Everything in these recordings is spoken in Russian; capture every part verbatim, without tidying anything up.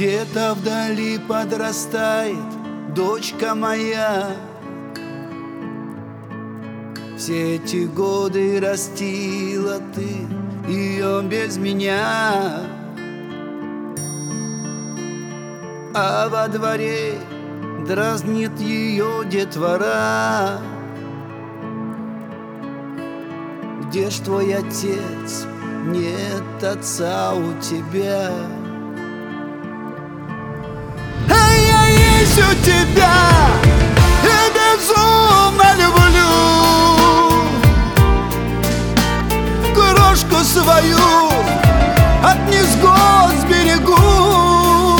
Где-то вдали подрастает дочка моя. Все эти годы растила ты ее без меня, а во дворе дразнит ее детвора. Где ж твой отец? Нет отца у тебя. А я есть у тебя, я безумно люблю крошку свою от невзгод сберегу.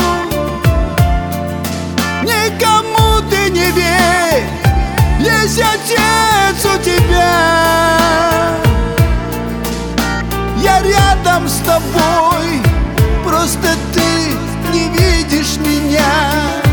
Никому ты не верь, есть отец у тебя. Я рядом с тобой, просто ты не видишь меня.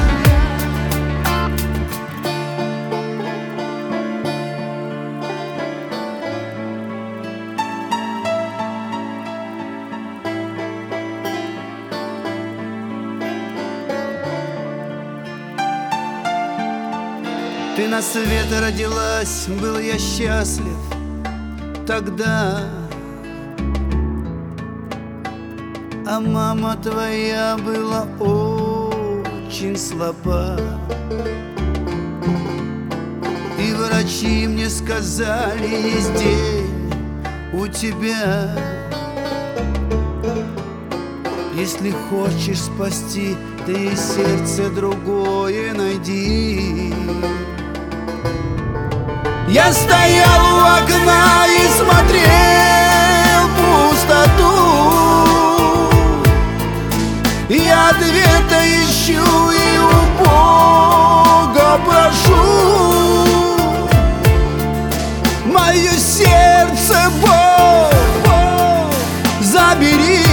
Ты на свет родилась, был я счастлив тогда, а мама твоя была очень слаба. И врачи мне сказали, есть день у тебя. Если хочешь спасти, ты сердце другое найди. Я стоял у окна и смотрел в пустоту. Я ответа ищу и у Бога прошу. Мое сердце, Бог, забери.